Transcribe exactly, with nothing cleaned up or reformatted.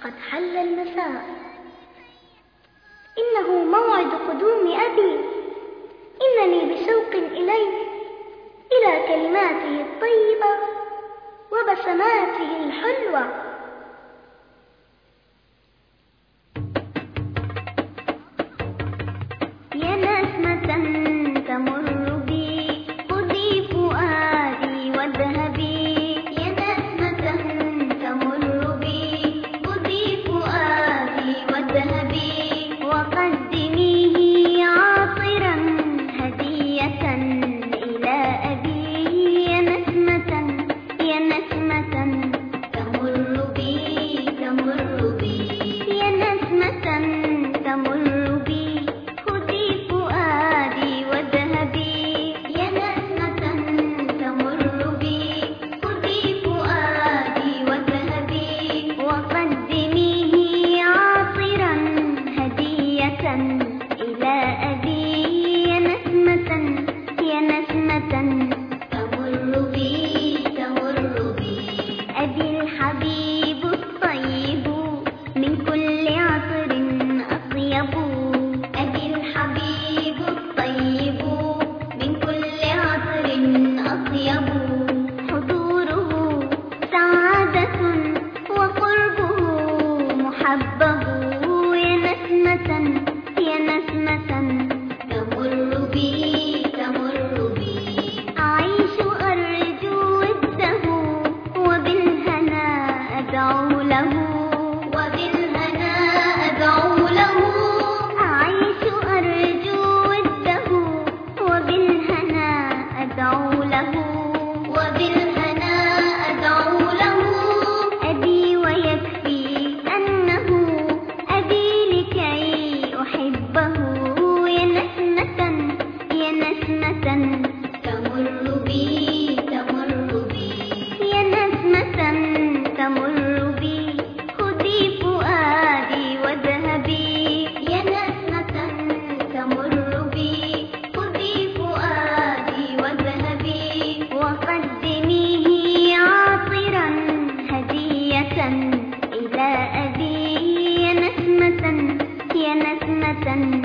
قد حل المساء. إنه موعد قدوم أبي، إنني بشوق إليه، إلى كلماته الطيبة وبسماته الحلوة. يا نسمة تمر بي خذي فؤادي واذهبي، يا نسمة تمر بي خذي فؤادي واذهبي، وقدميه عاطرا هدية إلى أبي. يا نسمة يا نسمة تمر بي تمر بي، يا نسمة تمر بي خذي فؤادي واذهبي، يا نسمة تمر بي خذي فؤادي واذهبي، وقدميه عاطرا هدية إلى أبي. يا نسمة يا نسمة تمر بي تمر بي، أبي الحبيب الطيب من كل عطر أطيب، أبي الحبيب الطيب من كل عطر أطيب، حضوره سعادة وقربه محبب. يا نسمة يا نسمة تمر بي تمر بي، أعيش أرجو وده وبالهنا أدعو له، وبالهنا أدعو له، أعيش أرجو وده وبالهنا أدعو له، وبالهنا أدعو له. أبي ويكفي أنه أبي لكي أحبه. يا نسمة يا نسمة تمر بي تمر بي، يا نسمة تمر بي خذي فؤادي واذهبي، يا نسمة تمر بي خذي فؤادي واذهبي، وقدميه عاطرا هدية إلى أبي. يا نسمة يا نسمة